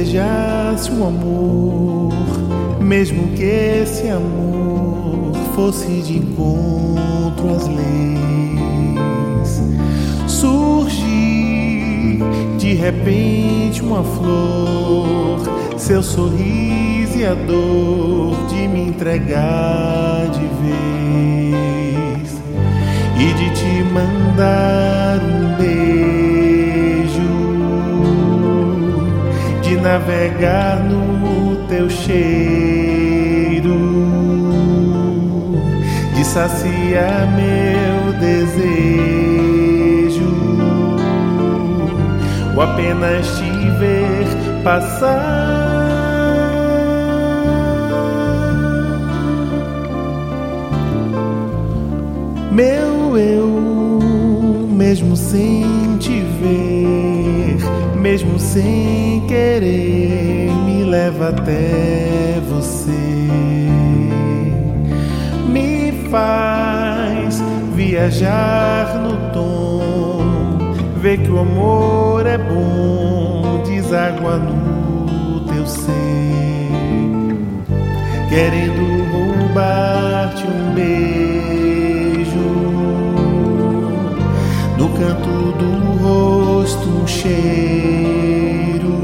desejasse um amor, mesmo que esse amor fosse de encontro às leis. Surgir de repente uma flor, seu sorriso e a dor de me entregar de vez e de te mandar um beijo, de navegar no teu cheiro, de saciar meu desejo, ou apenas te ver passar. Meu eu, mesmo sem te ver, mesmo sem querer, me leva até você, me faz viajar no tom, ver que o amor é bom, deságua no teu ser, querendo roubar-te um beijo no canto do rosto, um cheiro,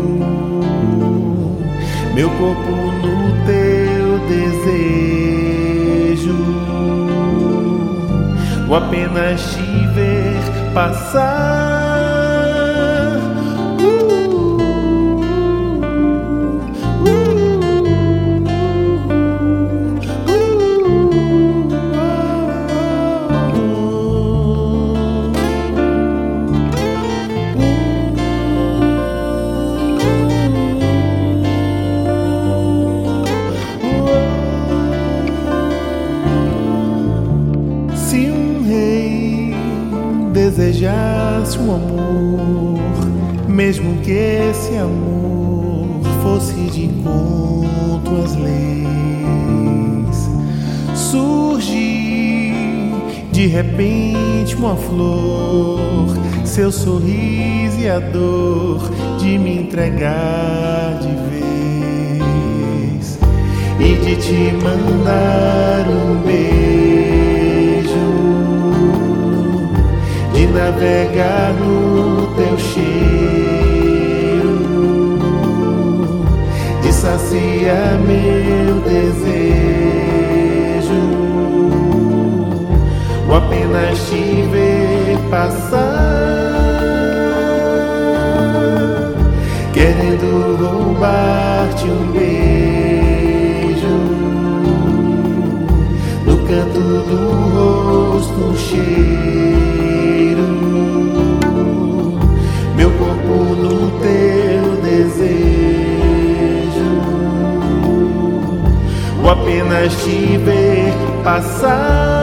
meu corpo no teu desejo, ou apenas te ver passar. Desejasse um amor, mesmo que esse amor fosse de encontro às leis. Surgir de repente uma flor, seu sorriso e a dor de me entregar de vez e de te mandar um beijo, de navegar no teu cheiro, de saciar meu desejo, ou apenas te ver passar, querendo roubar-te um beijo no canto do rosto, um cheiro, meu corpo no teu desejo, ou apenas te ver passar.